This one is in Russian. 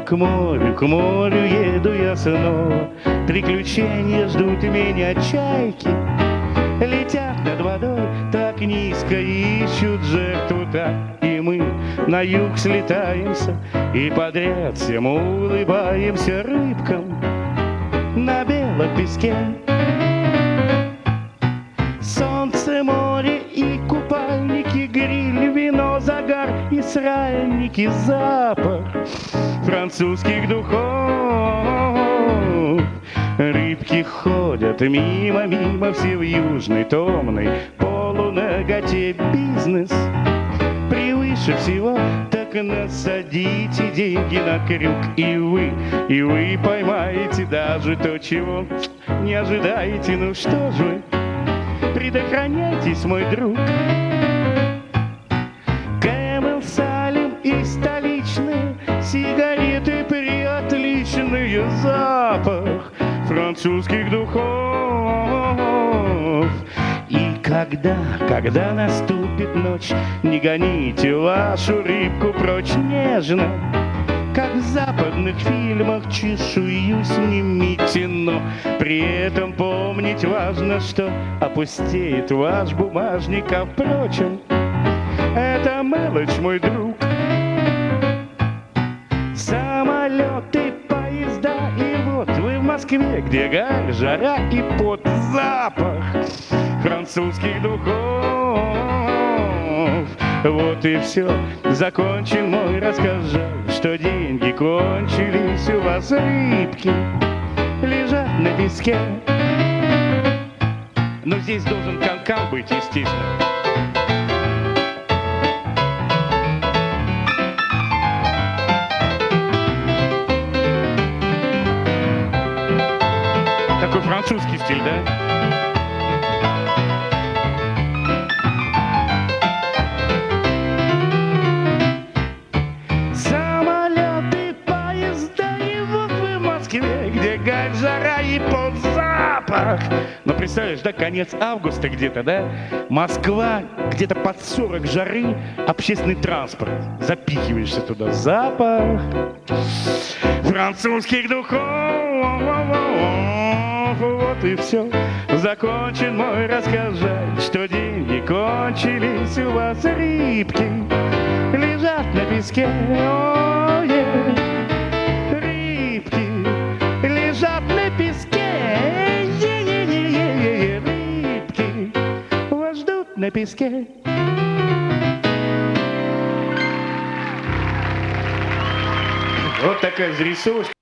к морю еду я снова. Приключения ждут меня чайки, летят над водой так низко, ищут жертву так. И мы на юг слетаемся и подряд всем улыбаемся рыбкам на белом песке. Солнце, море и купальники, гриль, вино, загар и сральники, запах французских духов. Рыбки ходят мимо, мимо, все в южной томной полунаготе. Бизнес превыше всего, так насадите деньги на крюк, и вы поймаете даже то, чего не ожидаете. Ну что ж вы, предохраняйтесь, мой друг. Кэмел, Салим и столичные сигареты приотличные, запах французских духов. И когда наступит ночь, не гоните вашу рыбку прочь, нежно, как в западных фильмах, чешую снимите, но при этом помнить важно, что опустеет ваш бумажник, а впрочем, это мелочь, мой друг. Самолеты, поезда, и вот вы в Москве, где гарь, жара и пот, запах французских духов. Вот и все, закончен мой рассказ. Жаль, что деньги кончились, у вас рыбки лежат на песке. Но здесь должен канкан быть, естественно. Такой французский стиль, да? Где гарь, жара и под запах. Но представляешь, да, конец августа где-то, да? Москва, где-то под 40 жары, общественный транспорт. Запихиваешься туда, запах французских духов. Вот и все, закончен мой рассказ. Жаль, что деньги кончились, у вас рыбки лежат на песке. О, лежат на песке, рыбки вас ждут на песке. Вот такая зарисовочка.